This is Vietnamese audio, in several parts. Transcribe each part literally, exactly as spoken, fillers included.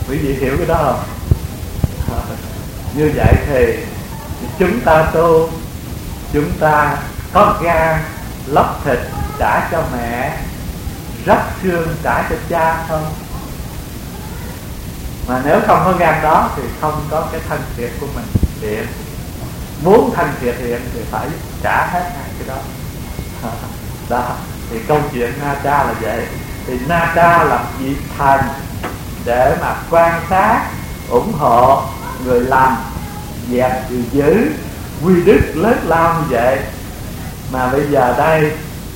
Quý vị hiểu cái đó không? Như vậy thì chúng ta tu, chúng ta có gan lóc thịt trả cho mẹ, róc xương trả cho cha không? Mà nếu không có gan đó thì không có cái thân thiện của mình thiện. Muốn thân thiện thiện thì phải trả hết hai cái đó. Đó, thì câu chuyện Na Cha là vậy. Thì Na Cha làm vị thần để mà quan sát, ủng hộ người làm, dẹp người dữ, quy đức lớn lao như vậy. Mà bây giờ đây,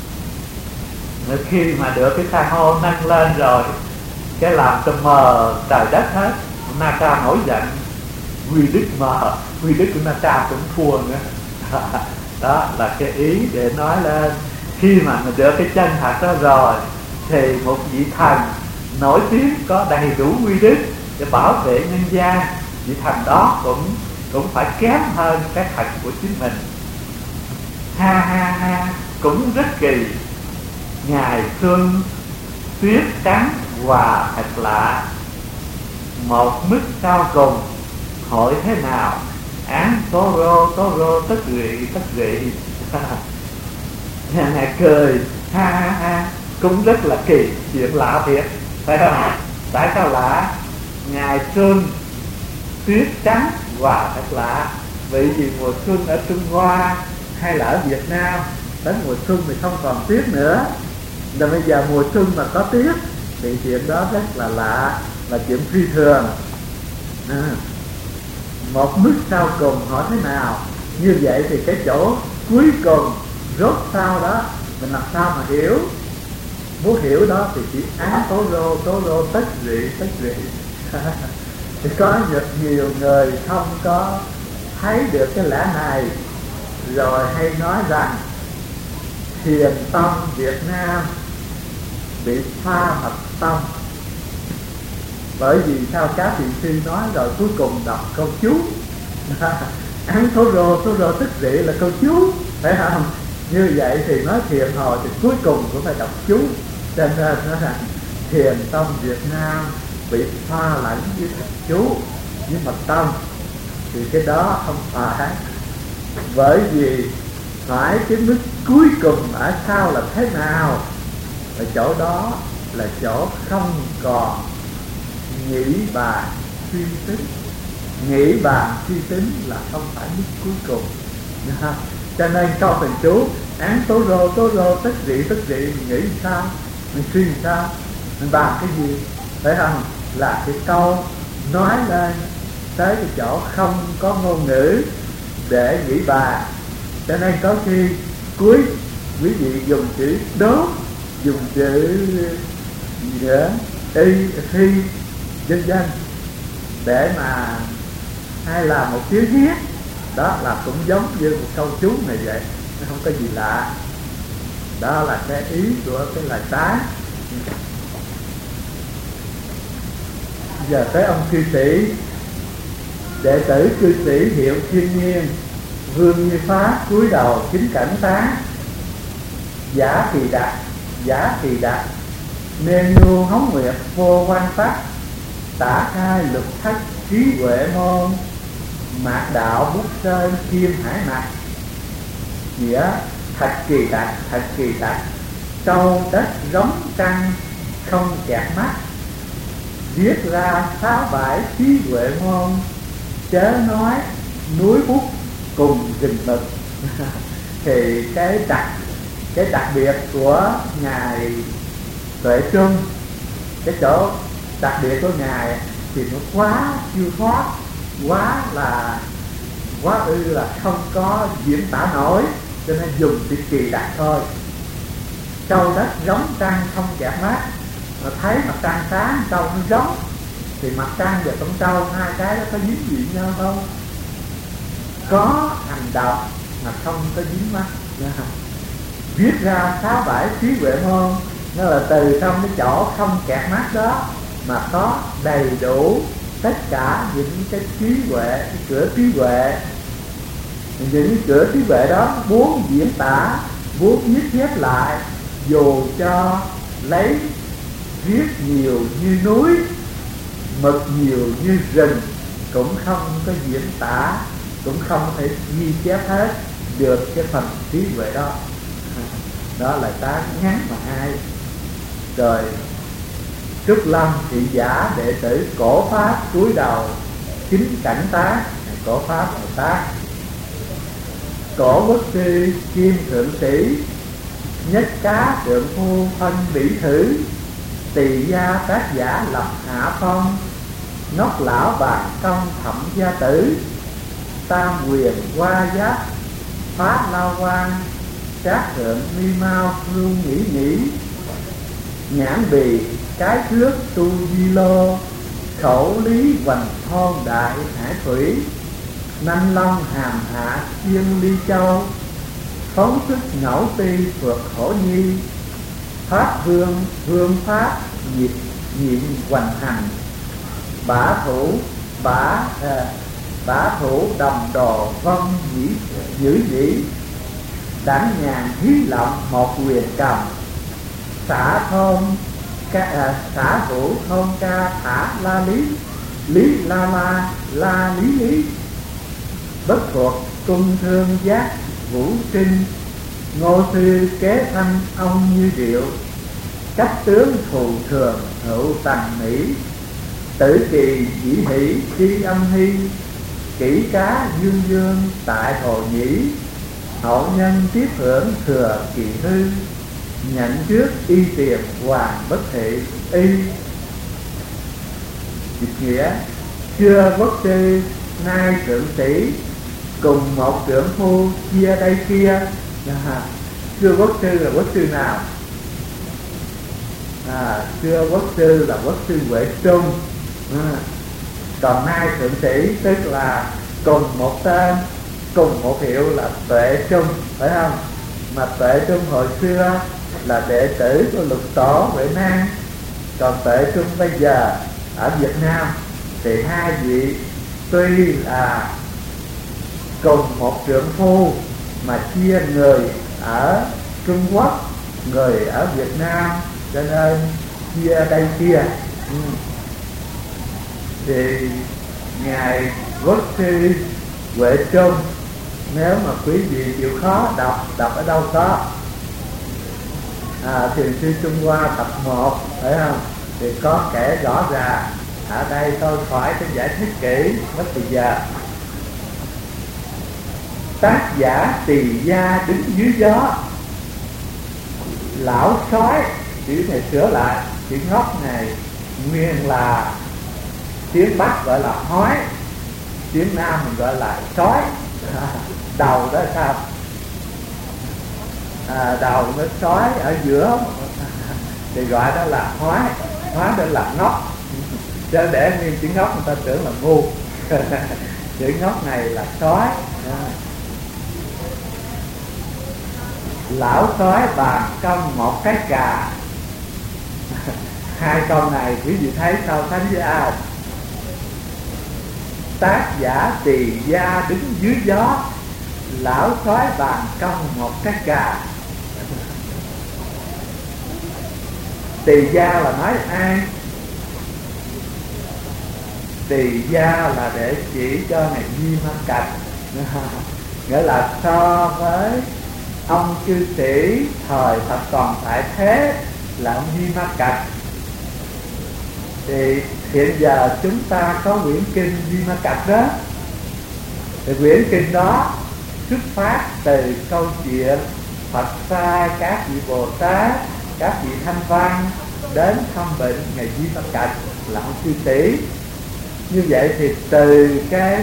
khi mà được cái san hô nâng lên rồi, cái làm cho mờ trời đất hết, Na Cha nổi giận, quy đức mờ, quy đức của Na Cha cũng thua nữa. Đó là cái ý để nói lên, khi mà mình được cái chân thật đó rồi thì một vị thần nổi tiếng có đầy đủ quy đức để bảo vệ nhân gian, vị thần đó cũng cũng phải kém hơn cái thần của chính mình. Ha ha ha, cũng rất kỳ. Ngày xuân tuyết trắng hòa thật lạ, một mức sau cùng hỏi thế nào, án tố rô tố rô tất rị tất rị. Nhà này cười ha ha ha, cũng rất là kỳ, chuyện lạ thiệt, phải không? Tại sao lạ? Ngày xuân tuyết trắng hòa thật lạ, bởi vì mùa xuân ở Trung Hoa hay là ở Việt Nam đến mùa xuân thì không còn tuyết nữa, rồi bây giờ mùa xuân mà có tuyết thì chuyện đó rất là lạ, là chuyện phi thường. À, một mức sau cùng hỏi thế nào, như vậy thì cái chỗ cuối cùng rốt sau đó mình làm sao mà hiểu? Muốn hiểu đó thì chỉ án tố rô tố rô tất rị tất rị. Thì có rất nhiều người không có thấy được cái lẽ này, rồi hay nói rằng thiền tông Việt Nam bị pha mật tông. Bởi vì sao các thiền sư nói rồi cuối cùng đọc câu chú án tố rô tố rô tất rị là câu chú, phải không? Như vậy thì nói thiền hồi thì cuối cùng cũng phải đọc chú. Cho nên nói rằng thiền tông Việt Nam bị pha lẫn với chú với mật tông, thì cái đó không phải. Bởi vì phải cái mức cuối cùng ở sau là thế nào, ở chỗ đó là chỗ không còn nghĩ bàn suy tính. Nghĩ bàn suy tính là không phải mức cuối cùng. Cho nên câu thần chú án tố rô tố rô tất rị tất rị, mình nghĩ sao, mình suy sao, mình bàn cái gì, phải không? Là cái câu nói lên tới cái chỗ không có ngôn ngữ để nghĩ bàn. Cho nên có khi cuối quý vị dùng chữ đốt, dùng chữ gì nữa, y, thi, vân vân, để mà hay là một chữ viết, đó là cũng giống như một câu chú này vậy, nó không có gì lạ. Đó là cái ý của cái lời tán. Giờ tới ông cư sĩ, đệ tử cư sĩ hiệu Thiên Nhiên, Vương Như Pháp cúi đầu kính cảnh tán. Giả kỳ đặc, giả kỳ đặc, nên nhu hóng nguyệt vô quan tắc, tả khai lục thất trí huệ môn, mạc đạo bút sơn kim hải mặt. Nghĩa thật kỳ đặc, thật kỳ đặc, câu đất giống trăng không kẹt mắt, viết ra sáu bãi trí huệ môn, chớ nói núi bút cùng rừng mực. Thì cái đặc cái đặc biệt của ngài Tuệ Trung, cái chỗ đặc biệt của ngài thì nó quá chưa thoát, quá là quá ư là không có diễn tả nổi, cho nên dùng chữ kỳ đặc thôi. Châu đất giống trăng không kẹt mắt, mà thấy mặt trăng sáng châu nó giống, thì mặt trăng và con trâu hai cái đó có dính gì nhau không? Có hành động mà không có dính mắt. Viết ra sáu bãi trí huệ môn, nó là từ trong cái chỗ không kẹt mắt đó mà có đầy đủ tất cả những cái trí huệ, cái cửa trí huệ. Những cửa trí huệ đó muốn diễn tả, muốn viết chép lại, dù cho lấy viết nhiều như núi, mực nhiều như rừng, cũng không có diễn tả, cũng không thể ghi chép hết được cái phần trí huệ đó. Đó là tác ngắn mà hay. Rồi Trúc Lâm thị giả đệ tử Cổ Pháp cúi đầu chính cảnh tác. Cổ Pháp là tác. Cổ Quốc sư Kim thượng sĩ, nhất cá trượng phu phân bỉ thử. Tỳ gia tác giả lập hạ phong, ngốc lão bạc công thẩm gia tử. Tam quyền hoa giác phá lao quan, trác thượng mi mau luôn nghĩ nghĩ. Nhãn bì cái thước tu di lô, khẩu lý hoành thôn đại hải thủy. Nanh long hàm hạ thiên ly châu, phóng sức ngẫu ti vượt khổ nhi. Pháp vương vương pháp nhịp nhịn hoành hành. Bả thủ bả à, bả thủ đồng đồ vong dĩ dữ dĩ. Đảng nhàn hí lộng một quyền cầm, xã thôn ca, à, xã hữu thôn ca thả la lý. Lý la la la lý lý. Bất thuộc cung thương giác vũ trinh, ngô sư kế thanh ông như điệu. Cách tướng thù thường hữu tần mỹ, tử kỳ dĩ hỷ chi âm hy. Kỷ cá dương dương tại hồ nhĩ, hậu nhân tiếp hưởng thừa kỳ hư. Nhận trước y tiền hoàng bất thị y. Dịch nghĩa: xưa quốc sư nay trượng sĩ, cùng một trưởng phu chia đây kia. À, xưa quốc sư là quốc sư nào? À, xưa quốc sư là quốc sư Huệ Trung. À, còn nay thượng sĩ tức là cùng một tên, cùng một hiệu là Tuệ Trung, phải không? Mà Tuệ Trung hồi xưa là đệ tử của Lục Tổ Huệ Năng, còn Tuệ Trung bây giờ ở Việt Nam thì hai vị tuy là cùng một trưởng phu mà chia người ở Trung Quốc, người ở Việt Nam, cho nên chia đây kia. Ừ. Thì ngài quốc sư Huệ Trung, nếu mà quý vị chịu khó đọc, đọc ở đâu có à, Thiền sư Trung Hoa tập một, phải không? Thì có kể rõ ràng. Ở đây tôi khỏi cái giải thích kỹ, mất thời giờ. Tác giả Tỳ gia đứng dưới gió, lão sói, chữ này sửa lại, chữ ngốc này nguyên là tiếng Bắc gọi là hói, tiếng Nam mình gọi là sói. Đầu đó sao? À, đầu nó sói ở giữa thì gọi đó là hói, hói đó là ngốc. Chứ để nguyên chữ ngốc người ta tưởng là ngu. Chữ ngốc này là sói. À. Lão sói bàn công một cái cà. Hai câu này quý vị thấy so sánh với ai? Tác giả Tỳ gia đứng dưới gió, lão sói bàn công một cái cà. Tỳ gia là nói ai? Tỳ gia là để chỉ cho ngài Di Ma Cật. Nghĩa là so với ông chư sĩ thời Phật còn tại thế là ông Di Ma Cật, thì hiện giờ chúng ta có quyển kinh Di Ma Cật đó. Thì quyển kinh đó xuất phát từ câu chuyện Phật sai các vị Bồ Tát, các vị Thanh Văn đến thăm bệnh ngài Di Ma Cật là ông chư sĩ. Như vậy thì từ cái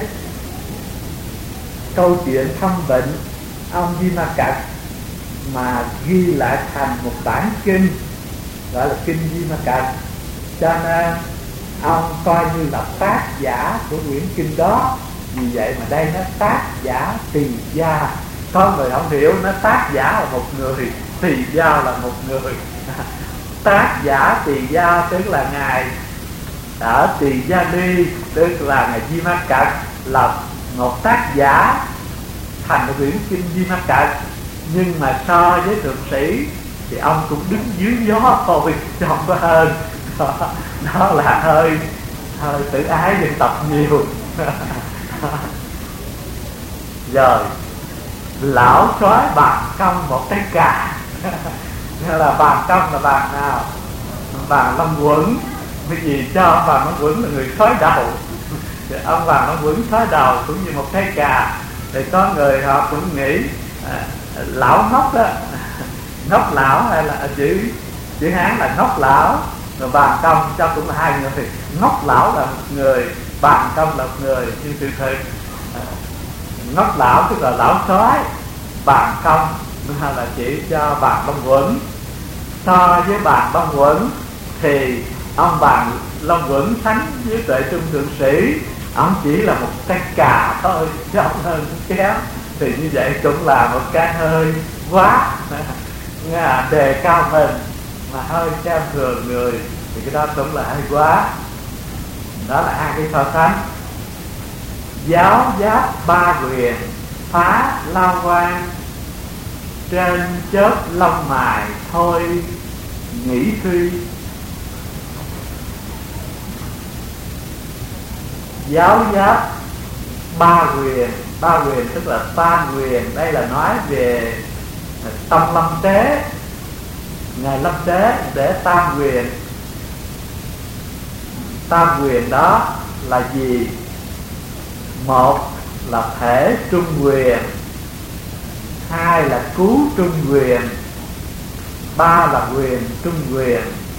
câu chuyện thăm bệnh ông Di Ma Cật mà ghi lại thành một bản kinh gọi là kinh Di Ma Cật, cho nên ông coi như là tác giả của quyển kinh đó. Vì vậy mà đây nó tác giả Tỳ gia. Có người không hiểu, nó tác giả là một người, Tỳ gia là một người. Tác giả Tỳ gia tức là ngài ở Tỳ Gia Đi, tức là ngài Di Ma Cật là một tác giả thành một quyển kinh Di Ma Cật. Nhưng mà so với thượng sĩ thì ông cũng đứng dưới gió thôi, chứ không có hơn. Đó, đó là hơi hơi tự ái dân tộc nhiều. Rồi lão soái bàn công một cái cà. Nghĩa là bàn công là bàn nào? Bàn Long Quẩn. Cái gì cho ông Bàn Long Quẩn là người soái đầu. Thì ông Bàn Long Quẩn soái đầu cũng như một cái cà. Thì có người họ cũng nghĩ à, lão ngốc đó, ngốc lão hay là chữ chữ Hán là ngốc lão, rồi bàn công cho cũng là hai người. Thì ngốc lão là một người, bàn công là một người. Nhưng sự thực à, ngốc lão tức là lão soái, bàn công là chỉ cho Bàn Long Quẩn. So với Bàn Long Quẩn thì ông Bàn Long Quẩn sánh với Tuệ Trung Thượng Sĩ, ông chỉ là một cái cà thôi, chứ ông hơn kéo. Thì như vậy cũng là một cái hơi quá à, đề cao mình mà hơi xem thường người, thì cái đó cũng là hơi quá. Đó là hai cái so sánh. Giáo giáp ba quyền, phá lao quan, trên chớp lông mài thôi nghĩ suy. Giáo giáp ba quyền, ba quyền tức là tam quyền. Đây là nói về Tông Lâm Tế, Ngài Lâm Tế để tam quyền. Tam quyền đó là gì? Một là thể trung quyền, hai là cứu trung quyền, ba là quyền trung quyền.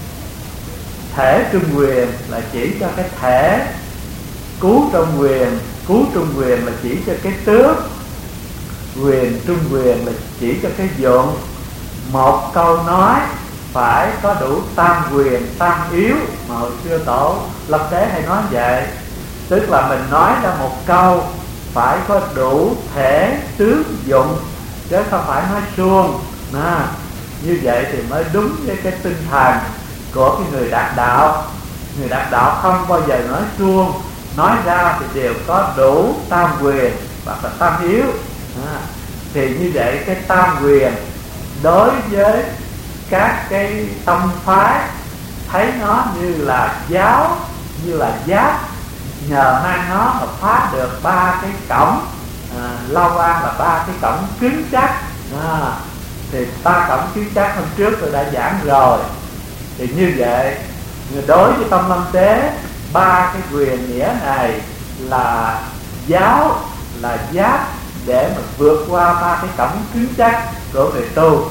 Thể trung quyền là chỉ cho cái thể, cứu trung quyền, cứu trung quyền là chỉ cho cái tước, quyền trung quyền là chỉ cho cái dụng. Một câu nói phải có đủ tam quyền tam yếu, mà hồi xưa Tổ Lâm Tế hay nói vậy. Tức là mình nói ra một câu phải có đủ thể tước dụng, chứ không phải nói suông. À, như vậy thì mới đúng với cái tinh thần của cái người đạt đạo. Người đạt đạo không bao giờ nói suông, nói ra thì đều có đủ tam quyền hoặc là tam yếu. À, thì như vậy cái tam quyền đối với các cái tông phái thấy nó như là giáo, như là giáp, nhờ mang nó mà phá được ba cái cổng. à, Lao Quan là ba cái cổng cứng chắc. à, Thì ba cổng cứng chắc hôm trước tôi đã giảng rồi. Thì như vậy đối với Tông Lâm Tế, ba cái quyền nghĩa này là giáo, là giáp để mà vượt qua ba cái cổng cứng chắc của người tu.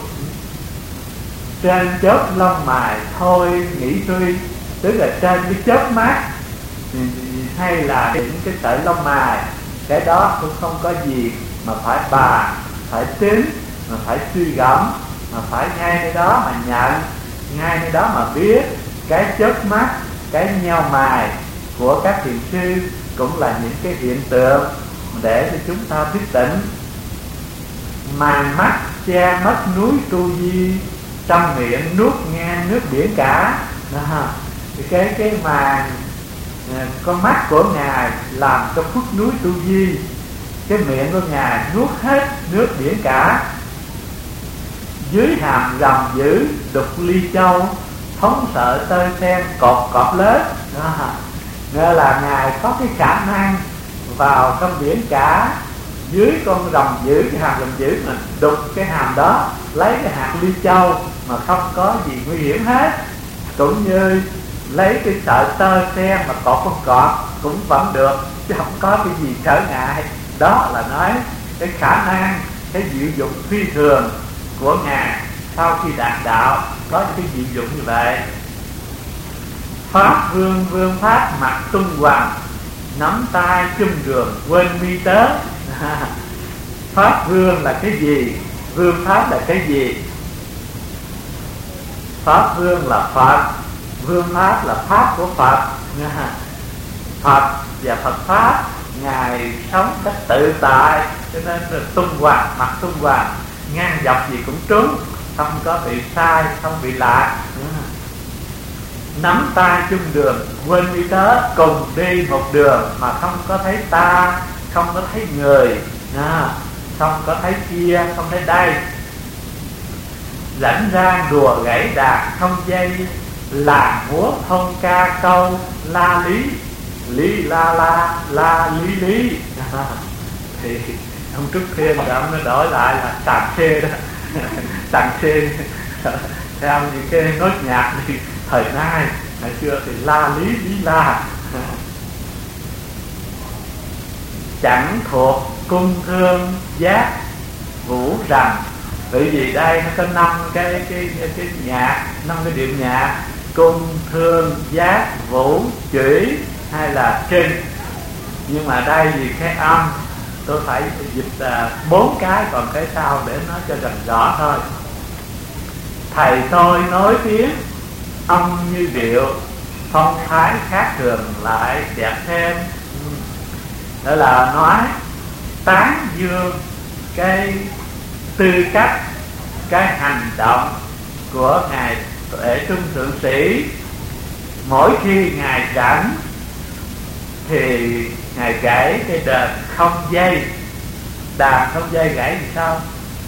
Trên chớp lông mài thôi nghĩ suy, tức là trên cái chớp mắt hay là những cái sợi lông mài, cái đó cũng không có gì mà phải bàn, phải tính, mà phải suy gẫm, mà phải ngay nơi đó mà nhận, ngay nơi đó mà biết. Cái chớp mắt, cái nheo mài của các thiền sư cũng là những cái hiện tượng để cho chúng ta thức tỉnh. Màn mắt che mất núi tu di, trong miệng nuốt ngang nước biển cả. Đó. Cái cái màn con mắt của Ngài làm cho khuất núi tu di, cái miệng của Ngài nuốt hết nước biển cả. Dưới hàm rằm dữ đục ly châu, thống sợ tơi sen cọp cọp lớn. Đó. Nghĩa là Ngài có cái khả năng vào trong biển cả, dưới con rồng dữ, cái hàm rồng dữ mà đục cái hàm đó, lấy cái hạt ly châu mà không có gì nguy hiểm hết. Cũng như lấy cái sợi tơ sen mà cọt con cọp cũng vẫn được, chứ không có cái gì trở ngại. Đó là nói cái khả năng, cái diệu dụng phi thường của Ngài sau khi đạt đạo, có cái diệu dụng như vậy. Pháp vương vương pháp mặt tung hoàng, nắm tay chung đường quên mi tớ. Pháp vương là cái gì? Vương pháp là cái gì? Pháp vương là Phật, vương pháp là pháp của Phật. Phật và Phật pháp Ngài sống cách tự tại, cho nên là tung hoàng, mặt tung hoàng, ngang dọc gì cũng trúng, không có bị sai, không bị lạc. Nắm tay chung đường quên đi tớ, cùng đi một đường mà không có thấy ta, không có thấy người, à, không có thấy kia, không thấy đây. Rảnh rang đùa gãy đàn không dây, làng múa thông ca câu la lý. lý la la la lý lý thì ông Trúc Thiên rồi ông nó đổi lại là tàn xê đó. Tàn xê theo những cái nốt nhạc thì thời nay, ngày xưa thì la lý lý la. Chẳng thuộc cung thương giác vũ rằm. Bởi vì đây nó có năm cái cái cái nhạc, năm cái điệu nhạc: cung thương giác vũ chủy hay là trinh. Nhưng mà đây vì cái âm tôi phải dịch bốn uh, cái, còn cái sau để nói cho gần rõ thôi. Thầy tôi nói tiếng âm như điệu, phong thái khác thường lại đẹp thêm. Đó là nói tán dương cái tư cách, cái hành động của ngài Tuệ Trung Thượng Sĩ. Mỗi khi ngài rảnh thì ngài gãy cái đàn không dây. Đàn không dây gãy thì sao?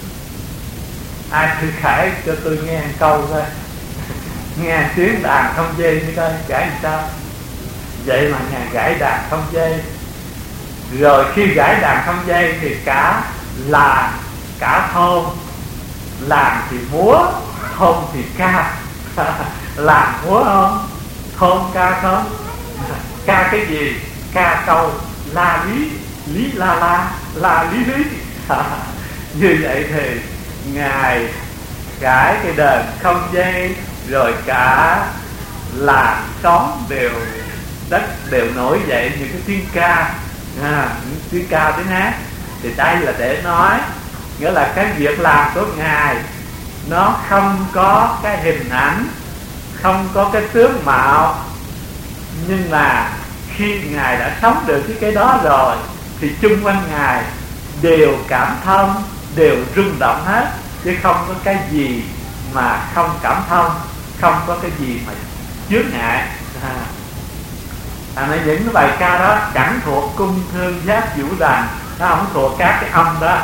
Ai thử khải cho tôi nghe một câu coi. Nghe tiếng đàn không dây như coi gãy thì sao? Vậy mà ngài gãy đàn không dây. Rồi khi gãy đàn không dây thì cả làng, cả thôn, làng thì múa, thôn thì ca. Làng múa không? Thôn ca không? Ca cái gì? Ca câu la lý, lý la la, la lý lý. Như vậy thì ngài gãy cái đờn không dây, rồi cả làng xóm đều, đất đều nổi dậy những cái tiếng ca, à, những tiếng ca tiếng hát. Thì đây là để nói, nghĩa là cái việc làm của ngài nó không có cái hình ảnh, không có cái tướng mạo, nhưng mà khi ngài đã sống được với cái đó rồi thì chung quanh ngài đều cảm thông, đều rung động hết, chứ không có cái gì mà không cảm thông, không có cái gì mà chướng ngại. À, à nên những cái bài ca đó chẳng thuộc cung thương giác vũ đàn, nó không thuộc các cái âm đó.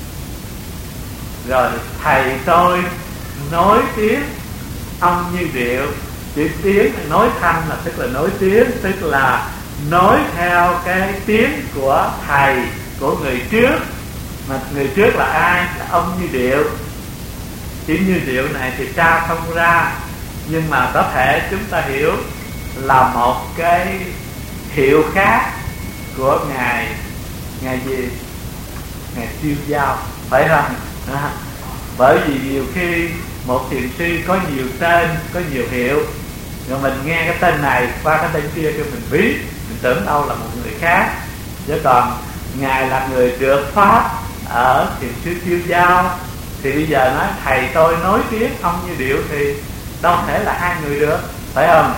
Rồi thầy tôi nói tiếng âm như điệu. Chữ tiếng nói thanh là tức là nói tiếng, tức là nói theo cái tiếng của thầy, của người trước. Mà người trước là ai? Là ông Như Điệu. Chữ Như Điệu này thì tra không ra, nhưng mà có thể chúng ta hiểu là một cái hiệu khác của ngài, ngài gì? Ngài Siêu Giao, phải không? À, bởi vì nhiều khi một thiền sư có nhiều tên, có nhiều hiệu, rồi mình nghe cái tên này qua cái tên kia cho mình biết, mình tưởng đâu là một người khác. Chứ còn ngài là người được pháp ở thiền sư Siêu Giao, thì bây giờ nói thầy tôi nói tiếng ông Như Điệu thì đâu thể là hai người được, phải không?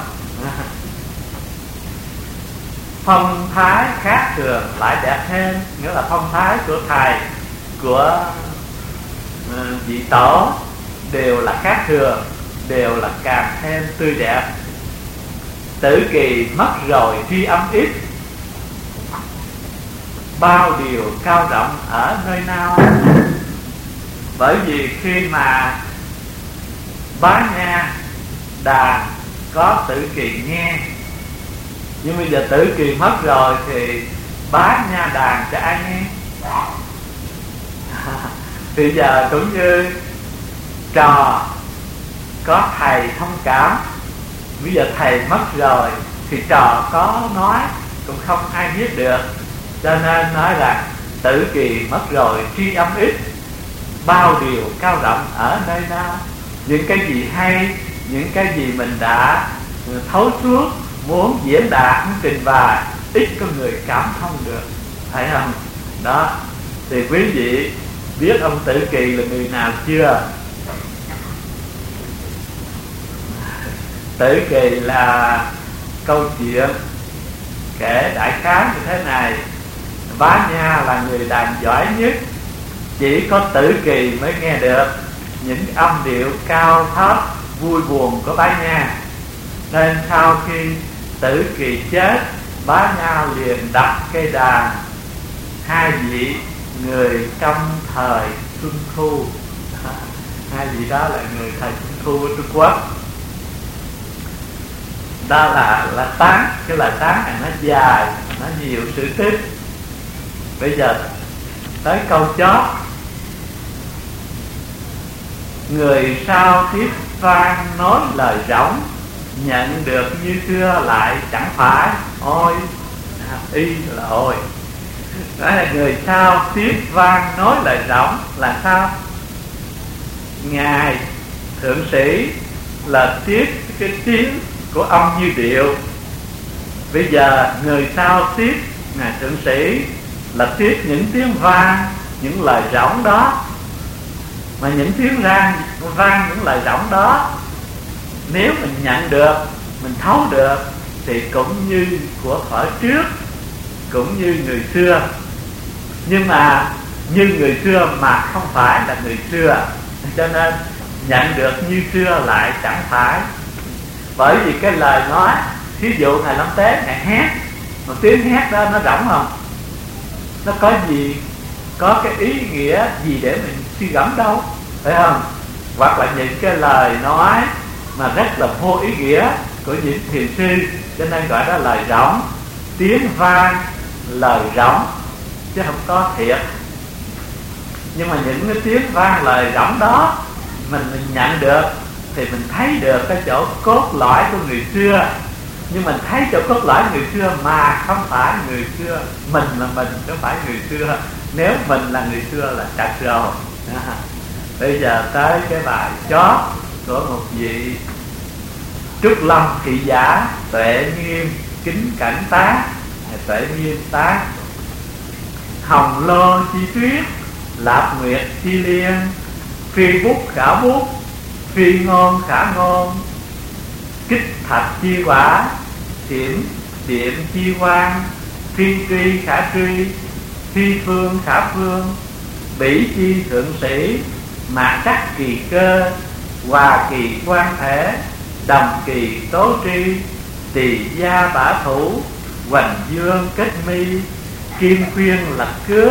Phong thái khác thường lại đẹp thêm, nghĩa là phong thái của thầy, của uh, vị tổ đều là khác thường, đều là càng thêm tươi đẹp. Tử kỳ mất rồi tri âm ít, bao điều cao rộng ở nơi nào. Bởi vì khi mà Bá Nha đàn có Tử Kỳ nghe, nhưng bây giờ Tử Kỳ mất rồi thì Bá Nha đàn cho ai nghe? Thì giờ cũng như trò có thầy thông cảm, bây giờ thầy mất rồi thì trò có nói cũng không ai biết được. Cho nên nói là Tử Kỳ mất rồi tri âm ít, bao điều cao rộng ở nơi nào. Những cái gì hay, những cái gì mình đã thấu suốt, muốn diễn đạt, muốn trình bày, ít có người cảm thông được, phải không? Đó, thì quý vị biết ông Tử Kỳ là người nào chưa? Tử Kỳ là câu chuyện kể đại khái như thế này. Bá Nha là người đàn giỏi nhất, chỉ có Tử Kỳ mới nghe được những âm điệu cao thấp, vui buồn của Bá Nha. Nên sau khi Tử Kỳ chết, Bá Nha liền đặt cây đàn hai vị người trong thời Xuân Thu. Hai vị đó là người thời Xuân Thu của Trung Quốc. Đó là là tán. Cái lời tán này nó dài, nó nhiều sự tích. Bây giờ tới câu chót: người sao tiếp vang nói lời rỗng, nhận được như xưa lại chẳng phải. Ôi, y là ôi. Đó là người sao tiếp vang nói lời rỗng là sao? Ngài thượng sĩ là tiếp cái tiếng của âm như điệu. Bây giờ người sao tiếp ngài thượng sĩ là tiếp những tiếng vang, những lời rỗng đó. Mà những tiếng vang, vang những lời rỗng đó, nếu mình nhận được, mình thấu được, thì cũng như của thuở trước, cũng như người xưa. Nhưng mà như người xưa mà không phải là người xưa, cho nên nhận được như xưa lại chẳng phải. Bởi vì cái lời nói, thí dụ Ngài Lâm Tế Ngài hét, một tiếng hét đó nó rỗng không? Nó có gì, có cái ý nghĩa gì để mình suy gẫm đâu, phải không? Hoặc là những cái lời nói mà rất là vô ý nghĩa của những thiền sư, cho nên gọi đó lời rỗng, tiếng vang, lời rỗng, chứ không có thiệt. Nhưng mà những cái tiếng vang lời rỗng đó mình, mình nhận được thì mình thấy được cái chỗ cốt lõi của người xưa. Nhưng mình thấy chỗ cốt lõi người xưa mà không phải người xưa. Mình là mình, không phải người xưa. Nếu mình là người xưa là chặt rồi. Bây giờ tới cái bài chót của một vị Trúc Lâm thị giả Tuệ Nghiêm kính cảnh tác. Tuệ Nghiêm tác: hồng lô chi tuyết, lạp nguyệt chi liên, phi bút khả bút, phi ngôn khả ngôn, kích thạch chi quả, điểm điểm chi quan, phi truy khả truy, phi phương khả phương, bỉ chi thượng sĩ, mạc đắc kỳ cơ, hòa kỳ quan thể, đồng kỳ tố tri, tỳ gia bả thủ, hoành dương kết mi, kim khuyên lập cướp,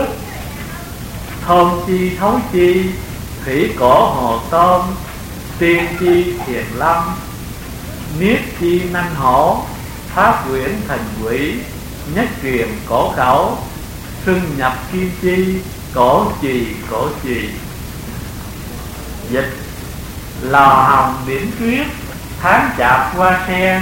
thôn chi thấu chi, thủy cổ hồ tôm, tiên chi thiền lâm, niết chi nanh hổ, pháp quyển thành quỷ, nhất truyền cổ khẩu, xưng nhập kim chi, cổ trì cổ trì. Dịch: lò hồng điểm tuyết, tháng chạp hoa sen,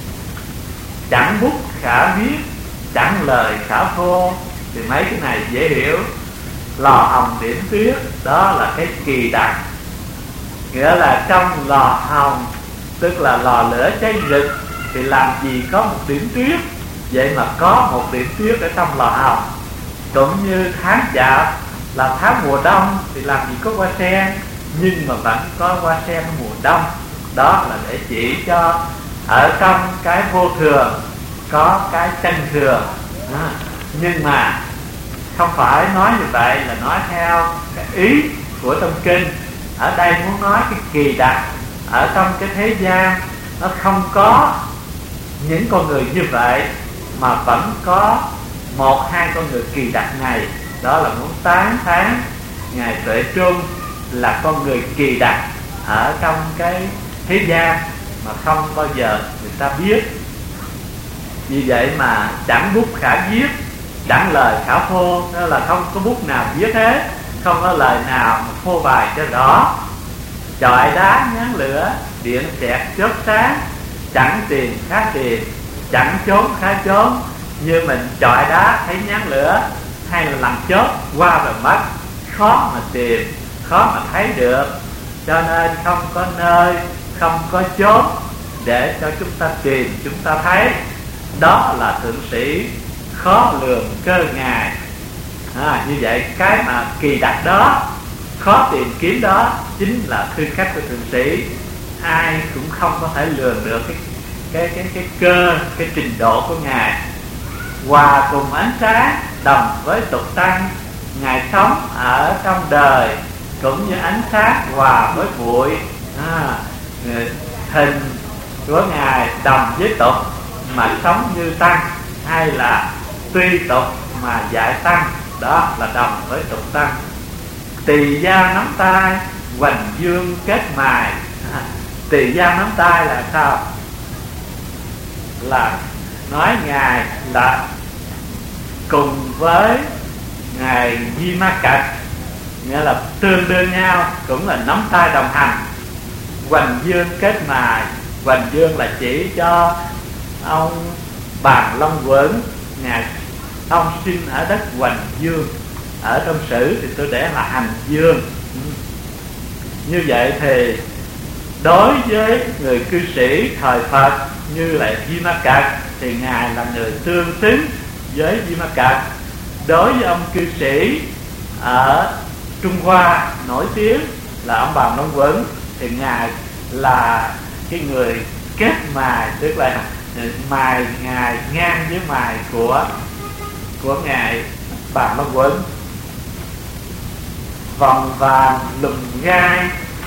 chẳng bút khả viết, chẳng lời khả phô. Thì mấy cái này dễ hiểu. Lò hồng điểm tuyết đó là cái kỳ đặc, nghĩa là trong lò hồng, tức là lò lửa cháy rực, thì làm gì có một điểm tuyết. Vậy mà có một điểm tuyết ở trong lò hồng. Cũng như tháng chạp là tháng mùa đông, thì làm gì có hoa sen, nhưng mà vẫn có hoa sen mùa đông. Đó là để chỉ cho ở trong cái vô thường có cái chân thường. À, nhưng mà không phải nói như vậy là nói theo cái ý của trong kinh. Ở đây muốn nói cái kỳ đặc, ở trong cái thế gian nó không có những con người như vậy, mà vẫn có một hai con người kỳ đặc này. Đó là muốn tán thán Ngài Tuệ Trung là con người kỳ đặc ở trong cái thế gian mà không bao giờ người ta biết. Vì vậy mà chẳng bút khả viết, chẳng lời khả phô, đó là không có bút nào viết hết, không có lời nào mà phô bài cho rõ. Chọi đá nhán lửa, điện xẹt chớp sáng, chẳng tiền khá tiền, chẳng trốn khá trốn. Như mình chọi đá thấy nhán lửa, hay là làm chớp qua rồi mất, khó mà tìm, khó mà thấy được. Cho nên không có nơi, không có chốn để cho chúng ta tìm, chúng ta thấy. Đó là thượng sĩ khó lường cơ Ngài. À, như vậy cái mà kỳ đặc đó, khó tìm kiếm đó, chính là tư cách của thượng sĩ. Ai cũng không có thể lường được cái cái cái cái cơ, cái trình độ của Ngài. Hòa cùng ánh sáng, đồng với tục tăng, Ngài sống ở trong đời cũng như ánh sáng hòa với bụi. À, hình của Ngài đồng với tục mà sống như tăng, hay là tuy tục mà giải tăng, đó là đồng với tục tăng. Tỳ gia nắm tay, hoành dương kết mài. À, tỳ gia nắm tay là sao? là nói ngài là cùng với ngài Di Ma Cật, nghĩa là tương đương nhau, cũng là nắm tay đồng hành. Hoành Dương kết mài, Hoành Dương là chỉ cho ông Bàn Long Quẩn, ngài ông sinh ở đất Hoành Dương, ở trong sử thì tôi để là Hành Dương. Như vậy thì đối với người cư sĩ thời Phật như là Di Ma Cật thì ngài là người tương xứng với Di Ma Cật. Đối với ông cư sĩ ở Trung Hoa nổi tiếng là ông Bàn Long Quẩn thì ngài là cái người kết mài, tức là mài ngài ngang với mài của của ngài Bàn Long Quẩn. Vòng vàng lùm gai,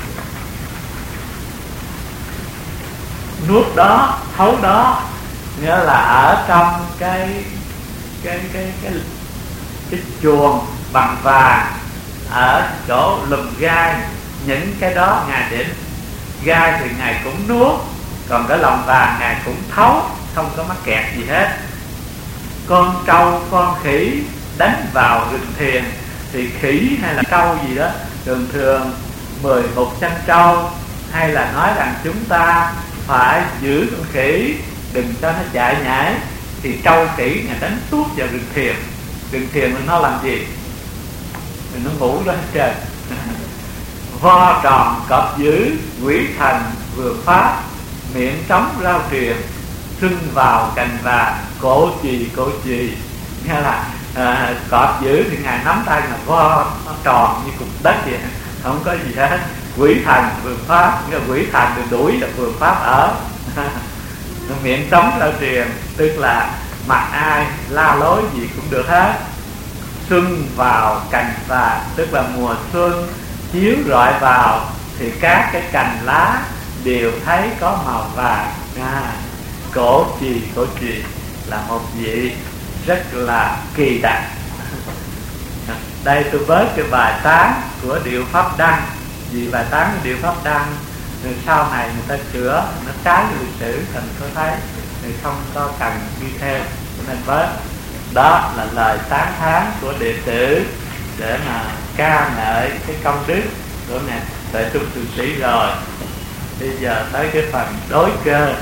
nuốt đó thấu đó, nghĩa là ở trong cái cái cái cái cái chuồng bằng vàng, ở chỗ lùm gai, những cái đó ngài để gai thì ngài cũng nuốt, còn cái lòng vàng ngài cũng thấu, không có mắc kẹt gì hết. Con trâu con khỉ đánh vào rừng thiền, thì khỉ hay là trâu gì đó thường thường mười một trăm trâu, hay là nói rằng chúng ta phải giữ con khỉ đừng cho nó chạy nhảy, thì trâu khỉ ngài đánh tuốt vào rừng thiền. Rừng thiền nó làm gì? Nó ngủ đó hết trơn. Vo tròn cọp dữ, quỷ thần vừa pháp, miệng trống rao truyền, xưng vào cành vàng, cổ chì cổ chì. Nghe là à, cọp dữ thì ngài nắm tay là vo nó tròn như cục đất vậy, không có gì hết. Quỷ thần vừa pháp, nghĩa là quỷ thần được đuổi là vừa pháp ở. Miệng trống rao truyền, tức là mặc ai la lối gì cũng được hết. Xuân vào cành vàng, tức là mùa xuân chiếu rọi vào thì các cái cành lá đều thấy có màu vàng. À, cổ trì cổ trì là một vị rất là kỳ đặc. Đây tôi vớt cái bài tán của Điệu Pháp Đăng, vì bài tán của Điệu Pháp Đăng rồi sau này người ta sửa nó trái với lịch sử, thành có thấy thì không có cần ghi thêm, cho nên vớt. Đó là lời tán thán của đệ tử để mà ca ngợi cái công đức của ngài Tuệ Trung Thượng Sĩ. Rồi bây giờ tới cái phần đối cơ.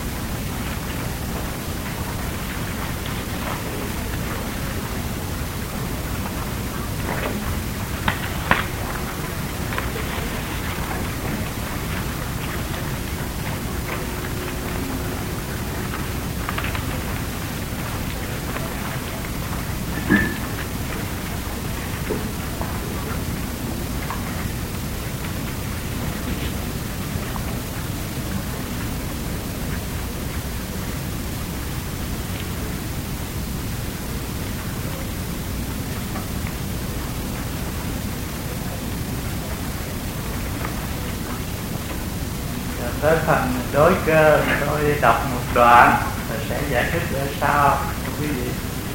Tới phần đối cơ tôi đọc một đoạn rồi sẽ giải thích ra sao quý vị.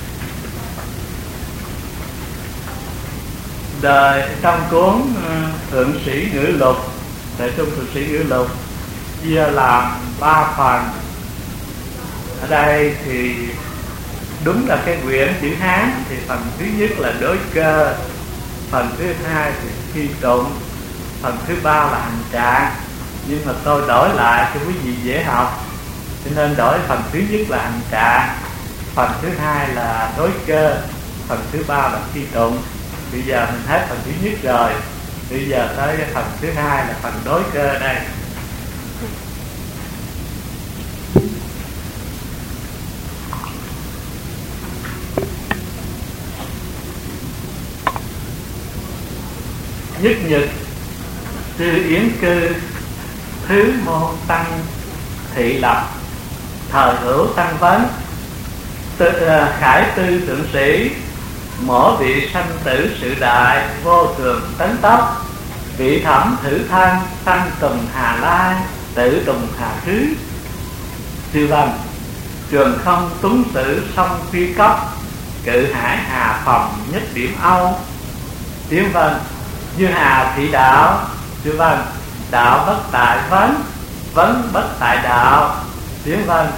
Đời trong cuốn Thượng Sĩ Ngữ Lục, Tuệ Trung Thượng Sĩ Ngữ Lục chia làm ba phần. Ở đây thì đúng là cái quyển chữ Hán thì phần thứ nhất là đối cơ, phần thứ hai thì thi tụng, phần thứ ba là hành trạng. Nhưng mà tôi đổi lại cho quý vị dễ học, cho nên đổi phần thứ nhất là hành trạng, phần thứ hai là đối cơ, phần thứ ba là thi tụng. Bây giờ mình hết phần thứ nhất rồi, bây giờ tới cái phần thứ hai là phần đối cơ đây. Nhất nhật Tư Yến Cư, thứ môn tăng thị lập, thời hữu tăng vấn, tư, uh, khải tư thượng sĩ, mỗi vị sanh tử sự đại, vô thường tấn tốc, vị thẩm thử thân, sanh tùng hà lai, tử tùng hà thứ. Sư văn, trường không túng sử sông phi cốc, cự hải hà phòng nhất điểm âu. Tiếng vân, như hà thị đạo. Sư văn, đạo bất tại vấn, vấn bất tại đạo. Tiếng vân,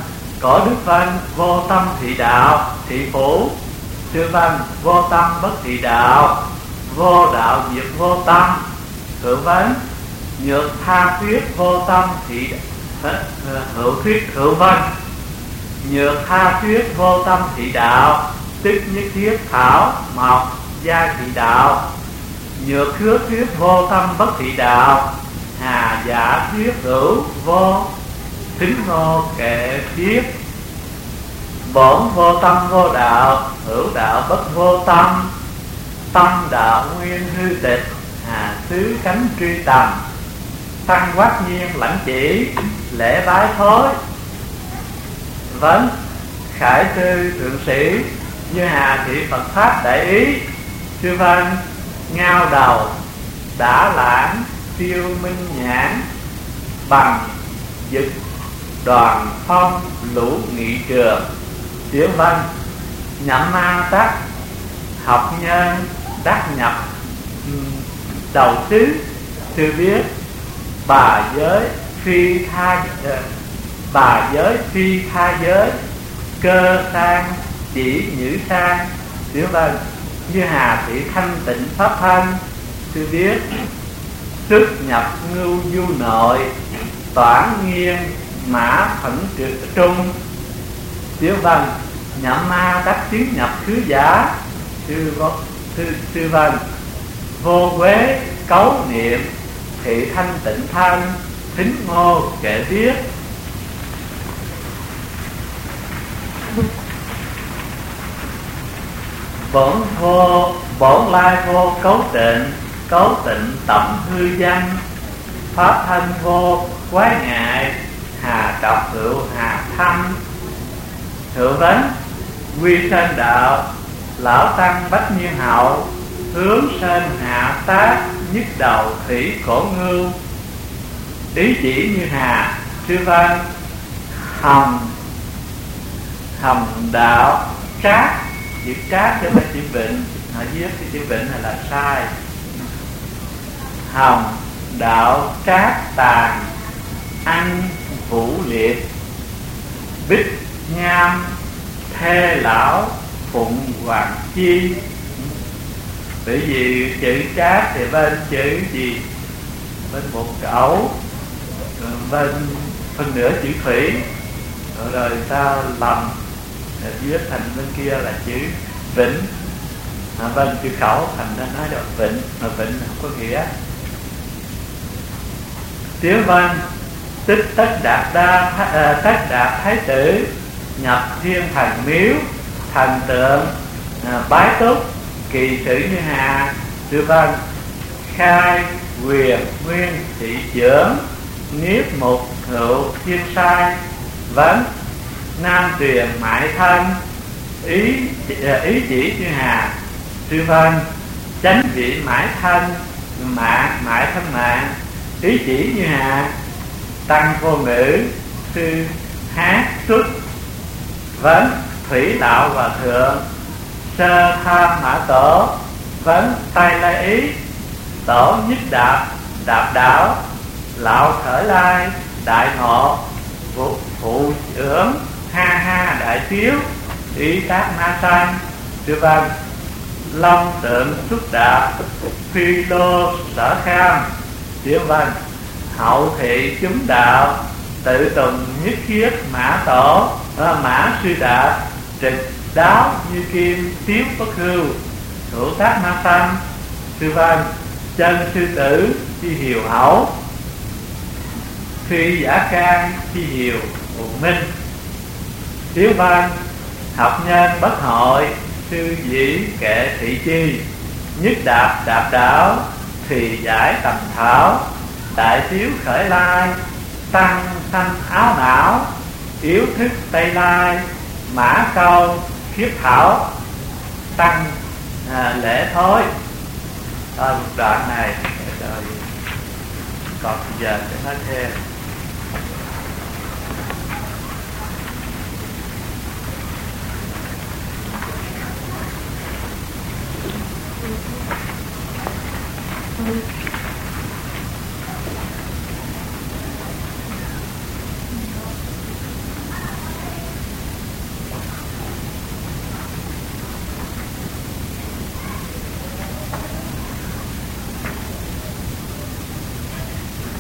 Có Đức Văn vô tâm thị đạo thị phủ. Sư Văn vô tâm bất thị đạo, vô đạo diệt vô tâm. Thượng Văn nhược tha thuyết vô tâm thị hữu thuyết. Thượng Văn nhược tha thuyết vô tâm thị đạo, tức nhất thiết thảo mộc gia thị đạo. Nhược khước thuyết vô tâm bất thị đạo, hà giả thuyết hữu vô tính ngô kệ thuyết. Bổn vô tâm vô đạo, hữu đạo bất vô tâm. Tâm đạo nguyên hư tịch, hà xứ cánh truy tầm. Tăng quát nhiên lãnh chỉ, lễ bái thối. Vấn khải sư thượng sĩ, như hà thị Phật pháp đại ý. Sư Văn ngao đầu đã lãng tiêu minh nhãn, bằng dực đoàn phong lũ nghị trường. Tiểu Văn nhậm ma tắc học nhân đắc nhập đầu xứ. Sư biết bà giới phi tha bà giới phi tha giới, cơ sang chỉ nhữ sang. Tiểu Văn như hà thị thanh tịnh pháp thanh. Sư biết xuất nhập ngưu du nội, toản nghiêng mã phẫn trực trung. Tiểu Văn nhậm ma đắc tiến nhập khứ giả. Sư sư sư Văn vô quế cấu niệm, thị thanh tịnh thanh, thính ngô kệ tiết. Bổn vô bổn lai vô cấu tịnh, cấu tịnh tẩm hư danh. Pháp thanh vô quái ngại, hà trọc hữu hà thâm. Thượng Vấn quy sơn đạo, lão tăng bách nhiên hậu. Hướng sơn hạ tác, nhất đầu thủy cổ ngưu. Ý chỉ như hà. Sư Văn hồng hồng đạo trác. Chữ trác cho phải chữ vịnh, họ viết cái chữ vịnh này là sai. Hồng đạo trác tàn, ăn vũ liệt. Bích nham thê lão phụng hoàng chi. Bởi vì chữ trác thì bên chữ gì? Bên một cẩu, bên phần nửa chữ thủy. Rồi, rồi sao lầm viết thành bên kia là chữ vĩnh, à, bên chữ khẩu thành ra nói được vịnh, mà vịnh không có nghĩa. Tiếu Văn tích tất đạt đa à, tất đạt thái tử, nhập thiên thần miếu. Thần tượng à, bái túc, kỳ sử như hà. Sư Văn khai quyền nguyên thị trưởng, niết mục hữu thiên sai. Vấn nam truyền mãi thân, ý ý chỉ như hà. Sư Văn chánh vị mãi thân, mạng mãi thân mạng. Ý chỉ như hà. Tăng vô ngữ, sư hát xuất. Vấn thủy đạo hòa thượng, sơ tham mã tổ. Vấn tay lai ý, tổ nhất đạp đạp đảo. Lão khởi lai đại ngộ, phụ, phụ trưởng ha ha đại tiếu. Ý tác na sang. Sư Văn long tượng xuất đạp, phi lô sở kham. Tiểu Văn hậu thị chúng đạo, tự tùng nhất khiết mã tổ. Mã sư đạp trực đáo như kim, tiếu bất hưu. Thủ tác ma sanh. Sư Văn chân sư tử chi hiếu hậu, phi giả can chi hiếu ủng minh. Tiếu Văn học nhân bất hội, sư dĩ kệ thị chi. Nhất đạp đạp đảo, thì giải tầm thảo. Đại tiếu khởi lai, tăng sanh áo não. Yếu thức tây lai, mã câu khiếp thảo. Tăng à, lễ thối. Ở một đoạn này rồi còn giờ sẽ nói thêm.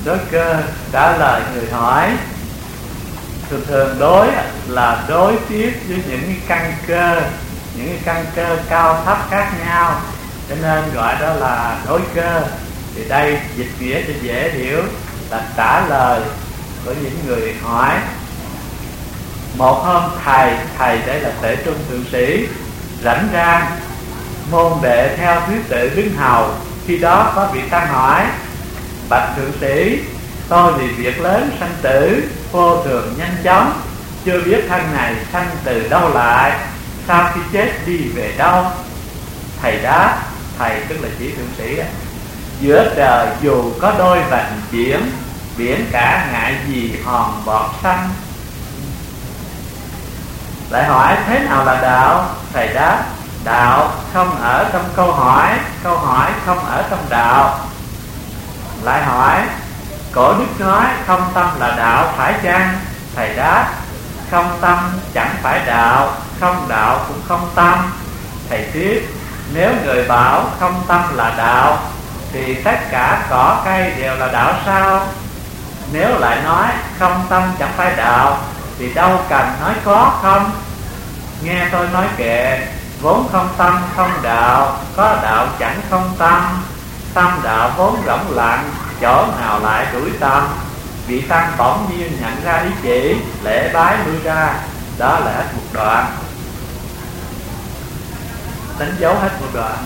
Đối cơ trả lời người hỏi. Thường thường đối là đối tiếp với những cái căn cơ, những cái căn cơ cao thấp khác nhau, cho nên gọi đó là đối cơ. Thì đây dịch nghĩa cho dễ hiểu là trả lời của những người hỏi. Một hôm thầy, thầy đây là Tể Trung Thượng Sĩ, rảnh rang, môn đệ theo thứ tự đứng hầu. Khi đó có vị tăng hỏi: bạch Thượng Sĩ, tôi vì việc lớn sanh tử vô thường nhanh chóng, chưa biết thân này sanh từ đâu lại, sau khi chết đi về đâu? Thầy đáp, thầy tức là chỉ Thượng Sĩ: giữa trời dù có đôi vành biển, biển cả ngại gì hòn bọt xanh. Lại hỏi thế nào là đạo? Thầy đáp, đạo không ở trong câu hỏi, câu hỏi không ở trong đạo. Lại hỏi, cổ đức nói không tâm là đạo phải chăng? Thầy đáp, không tâm chẳng phải đạo, không đạo cũng không tâm. Thầy tiếp, nếu người bảo không tâm là đạo, thì tất cả cỏ cây đều là đạo sao? Nếu lại nói không tâm chẳng phải đạo, thì đâu cần nói có không? Nghe tôi nói kệ, vốn không tâm không đạo, có đạo chẳng không tâm. Tâm đạo vốn rỗng lặng, chỗ nào lại đuổi tâm? Vị tăng bỗng nhiên nhận ra ý chỉ, lễ bái lui ra. Đó là hết một đoạn, đánh dấu hết một đoạn.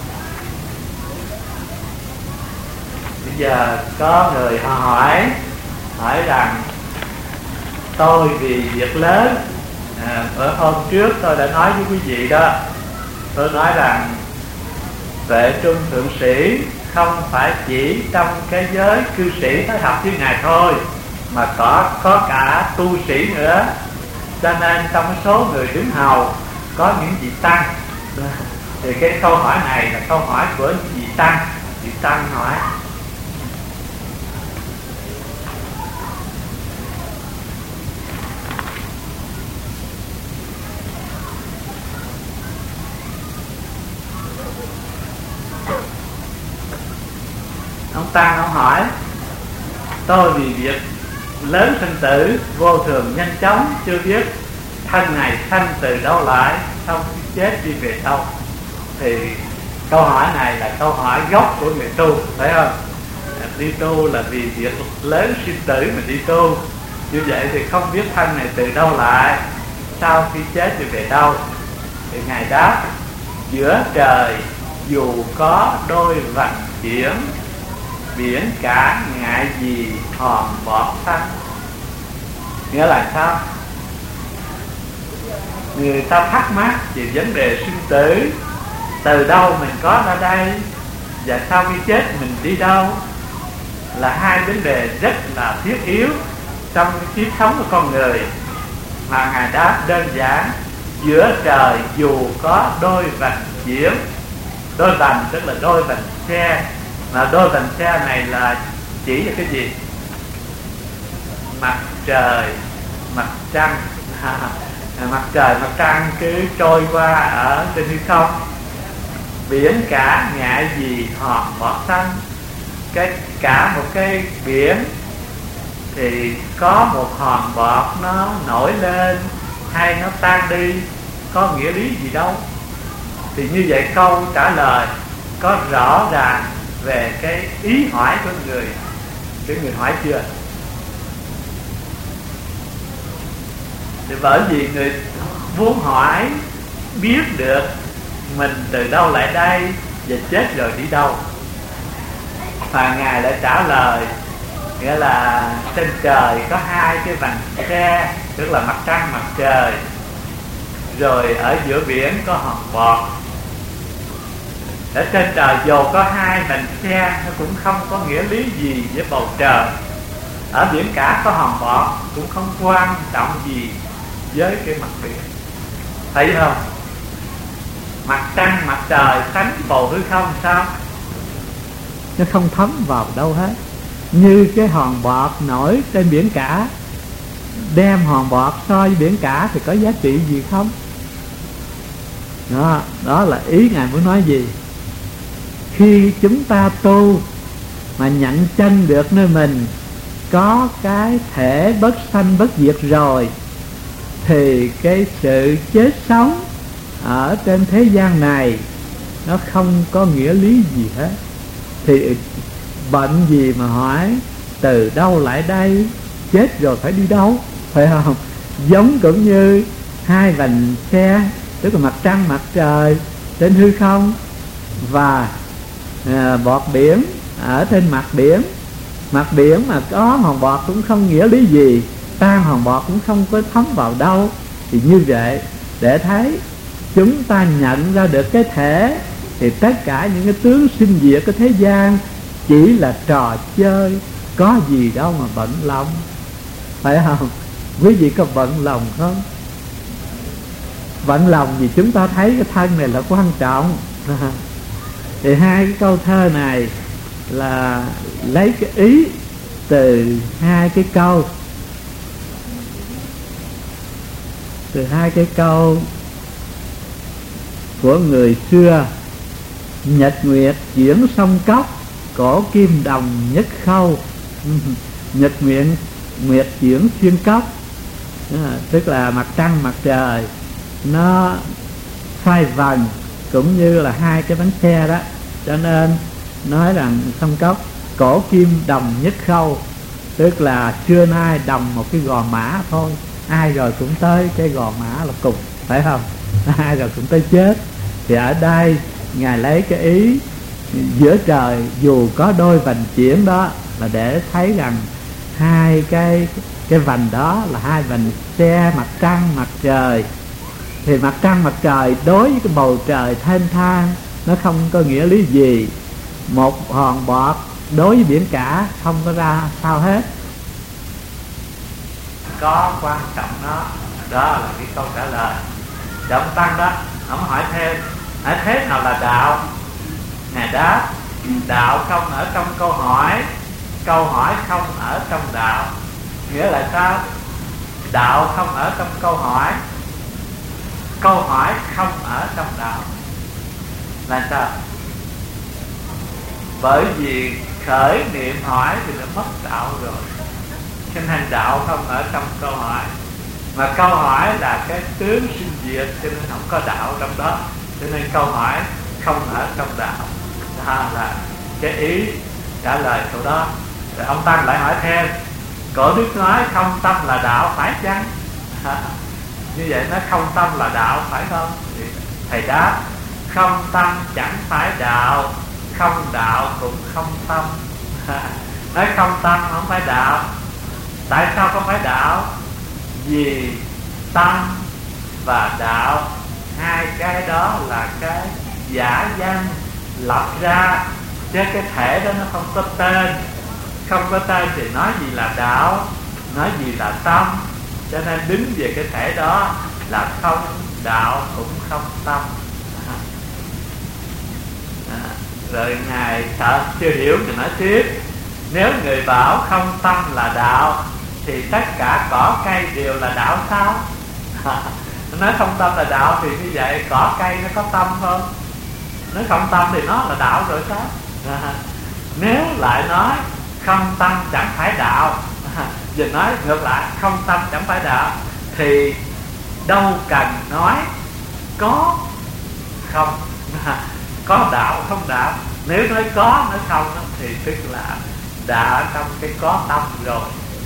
Bây giờ có người họ hỏi, hỏi rằng tôi vì việc lớn, à, ở hôm trước tôi đã nói với quý vị đó, tôi nói rằng Tuệ Trung Thượng Sĩ không phải chỉ trong cái giới cư sĩ tới học với Ngài thôi, mà có có cả tu sĩ nữa. Cho nên trong số người đứng hầu có những vị tăng. Thì cái câu hỏi này là câu hỏi của những vị tăng. Vị tăng hỏi: ông tăng ông hỏi, tôi vì việc lớn sinh tử vô thường nhanh chóng, chưa biết thân này sanh từ đâu lại, sau khi chết đi về đâu? Thì câu hỏi này là câu hỏi gốc của người tu, phải không? Đi tu là vì việc lớn sinh tử mà đi tu. Như vậy thì không biết thân này từ đâu lại, sau khi chết đi về đâu? Thì Ngài đáp, giữa trời dù có đôi vành chuyển, biển cả ngại gì hòn bọt xanh. Nghĩa là sao? Người ta thắc mắc về vấn đề sinh tử, từ đâu mình có ra đây, và sau khi chết mình đi đâu, là hai vấn đề rất là thiết yếu trong cái kiếp sống của con người. Mà Ngài đáp đơn giản, giữa trời dù có đôi vành chuyển. Đôi vành tức là đôi vành xe, mà đôi vành xe này là chỉ là cái gì? Mặt trời, mặt trăng. Mặt trời, mặt trăng cứ trôi qua ở trên hư không. Biển cả ngại gì hòn bọt xanh. Cái cả một cái biển thì có một hòn bọt nó nổi lên hay nó tan đi, có nghĩa lý gì đâu. Thì như vậy câu trả lời có rõ ràng về cái ý hỏi của người cái người hỏi chưa? Thì bởi vì người muốn hỏi biết được mình từ đâu lại đây và chết rồi đi đâu. Và Ngài đã trả lời, nghĩa là trên trời có hai cái vành xe, tức là mặt trăng mặt trời, rồi ở giữa biển có hòn bọt. Ở trên trời dù có hai vành xe, nó cũng không có nghĩa lý gì với bầu trời. Ở biển cả có hòn bọt cũng không quan trọng gì với cái mặt biển. Thấy không? Mặt trăng mặt trời sánh bầu hư không sao? Nó không thấm vào đâu hết. Như cái hòn bọt nổi trên biển cả, đem hòn bọt so với biển cả thì có giá trị gì không? Đó, đó là ý Ngài muốn nói gì. Khi chúng ta tu mà nhận chân được nơi mình có cái thể bất sanh bất diệt rồi, thì cái sự chết sống ở trên thế gian này nó không có nghĩa lý gì hết. Thì bệnh gì mà hỏi từ đâu lại đây, chết rồi phải đi đâu, phải không? Giống cũng như hai vành xe, tức là mặt trăng mặt trời trên hư không, và à, bọt biển ở trên mặt biển. Mặt biển mà có hòn bọt cũng không nghĩa lý gì, tan hòn bọt cũng không có thấm vào đâu. Thì như vậy, để thấy chúng ta nhận ra được cái thể, thì tất cả những cái tướng sinh diệt của thế gian chỉ là trò chơi, có gì đâu mà bận lòng, phải không? Quý vị có bận lòng không? Bận lòng vì chúng ta thấy cái thân này là quan trọng. Thì hai cái câu thơ này là lấy cái ý từ hai cái câu từ hai cái câu của người xưa: nhật nguyệt chuyển sông cốc, cổ kim đồng nhất khâu. Nhật nguyệt nguyệt chuyển xuyên cốc, tức là mặt trăng mặt trời nó xoay vần cũng như là hai cái bánh xe đó, cho nên nói rằng sông cốc cổ kim đồng nhất khâu, tức là xưa nay đồng một cái gò mã thôi, ai rồi cũng tới cái gò mã là cùng, phải không? Ai rồi cũng tới chết. Thì ở đây Ngài lấy cái ý giữa trời dù có đôi vành chuyển đó là để thấy rằng hai cái cái vành đó là hai vành xe mặt trăng mặt trời. Thì mặt trăng mặt trời đối với cái bầu trời thênh thang nó không có nghĩa lý gì, một hòn bọt đối với biển cả không có ra sao hết. Có quan trọng nó, đó là cái câu trả lời. Trọng Tăng đó, ông hỏi thêm: ở thế nào là đạo? Ngài đáp: đạo không ở trong câu hỏi, câu hỏi không ở trong đạo. Nghĩa là sao? Đạo không ở trong câu hỏi, câu hỏi không ở trong đạo. Là sao? Bởi vì khởi niệm hỏi thì nó mất đạo rồi, cho nên đạo không ở trong câu hỏi. Mà câu hỏi là cái tướng sinh diệt, cho nên không có đạo trong đó, cho nên câu hỏi không ở trong đạo. Đó là cái ý trả lời câu đó. Rồi ông Tăng lại hỏi thêm: cổ đức nói không tâm là đạo phải chăng? Như vậy nó không tâm là đạo phải không? Thì thầy đáp: không tâm chẳng phải đạo, không đạo cũng không tâm. Nói không tâm không phải đạo. Tại sao không phải đạo? Vì tâm và đạo, hai cái đó là cái giả danh lập ra, chứ cái thể đó nó không có tên. Không có tên thì nói gì là đạo, nói gì là tâm. Cho nên đứng về cái thể đó là không đạo cũng không tâm. À, rồi Ngài sợ chưa hiểu thì nói tiếp: nếu người bảo không tâm là đạo, thì tất cả cỏ cây đều là đạo sao? Nói không tâm là đạo thì như vậy cỏ cây nó có tâm không? Nói không tâm thì nó là đạo rồi sao? À, nếu lại nói không tâm chẳng phải đạo, à, giờ nói ngược lại không tâm chẳng phải đạo, thì đâu cần nói có không, à, có đạo không đạo. Nếu nói có nói không thì tức là đã trong cái có tâm rồi.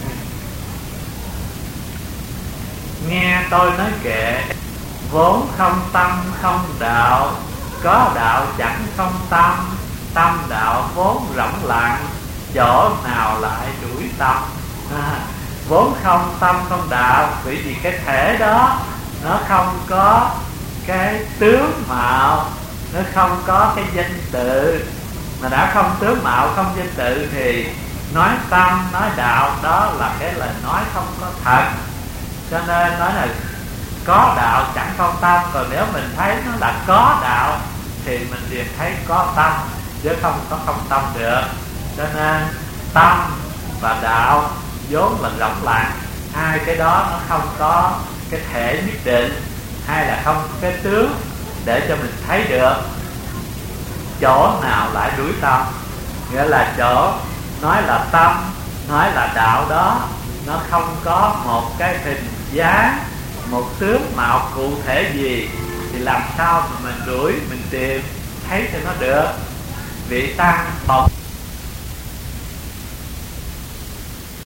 Nghe tôi nói kệ: vốn không tâm không đạo, có đạo chẳng không tâm, tâm đạo vốn rỗng lặng, chỗ nào lại đuổi tâm. À, vốn không tâm không đạo, bởi vì cái thể đó nó không có cái tướng mạo, nó không có cái danh tự. Mà đã không tướng mạo không danh tự thì nói tâm nói đạo đó là cái lời nói không có thật. Cho nên nói là có đạo chẳng không tâm. Còn nếu mình thấy nó là có đạo thì mình liền thấy có tâm, chứ không có không tâm được. Cho nên tâm và đạo vốn là rỗng lặng, hai cái đó nó không có cái thể nhất định, hay là không có cái tướng để cho mình thấy được. Chỗ nào lại đuổi tâm? Nghĩa là chỗ nói là tâm, nói là đạo đó, nó không có một cái hình dáng, một tướng mạo cụ thể gì, thì làm sao mà mình đuổi, mình tìm thấy cho nó được. Vị tăng bộc